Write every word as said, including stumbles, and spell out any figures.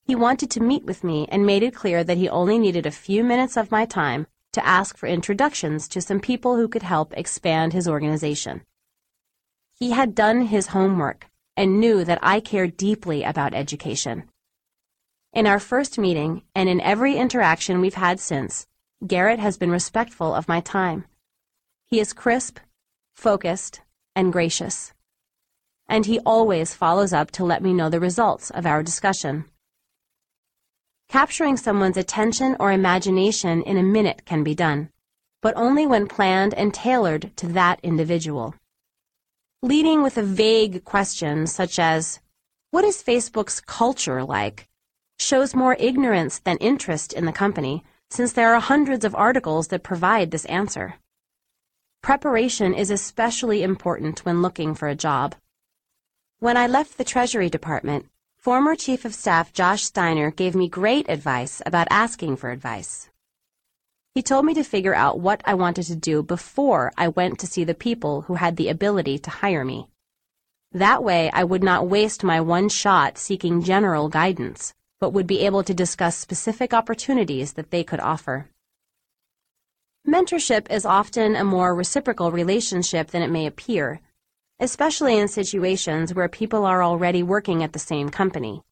He wanted to meet with me and made it clear that he only needed a few minutes of my time to ask for introductions to some people who could help expand his organization. He had done his homework and knew that I cared deeply about education. In our first meeting and in every interaction we've had since, Garrett has been respectful of my time. He is crisp, focused, and gracious. And he always follows up to let me know the results of our discussion. Capturing someone's attention or imagination in a minute can be done, but only when planned and tailored to that individual. Leading with a vague question such as, "What is Facebook's culture like?" shows more ignorance than interest in the company, since there are hundreds of articles that provide this answer. Preparation is especially important when looking for a job. When I left the Treasury Department, former Chief of Staff Josh Steiner gave me great advice about asking for advice. He told me to figure out what I wanted to do before I went to see the people who had the ability to hire me. That way, I would not waste my one shot seeking general guidance, but would be able to discuss specific opportunities that they could offer. Mentorship is often a more reciprocal relationship than it may appear, especially in situations where people are already working at the same company.